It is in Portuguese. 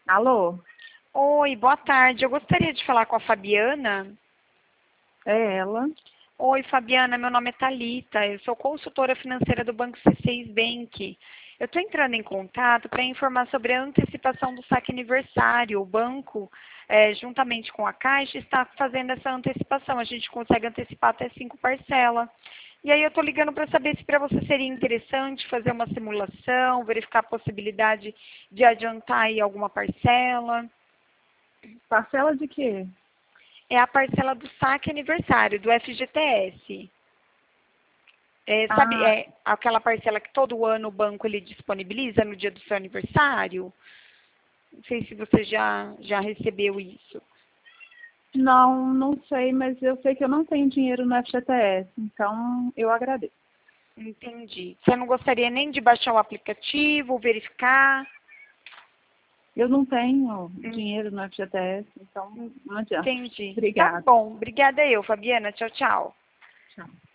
Alô? Oi, boa tarde. Eu gostaria de falar com a Fabiana. É ela? Oi, Fabiana, meu nome é Thalita. Eu sou consultora financeira do Banco C6 Bank. Eu estou entrando em contato para informar sobre a antecipação do saque aniversário. O banco, juntamente com a Caixa, está fazendo essa antecipação. A gente consegue antecipar até 5 parcelas. E aí eu estou ligando para saber se para você seria interessante fazer uma simulação, verificar a possibilidade de adiantar aí alguma parcela. Parcela de quê? É a parcela do saque aniversário, do FGTS. Sabe, Ah, aquela parcela que todo ano o banco ele disponibiliza no dia do seu aniversário? Não sei se você já recebeu isso. não, não sei, mas eu sei que eu não tenho dinheiro no FGTS, então eu agradeço. Entendi. Você não gostaria nem de baixar o aplicativo, verificar? Eu não tenho Hum, dinheiro no FGTS, então não adianta. Entendi. Tá Obrigada. bom. Obrigada eu, Fabiana. Tchau, tchau. Tchau.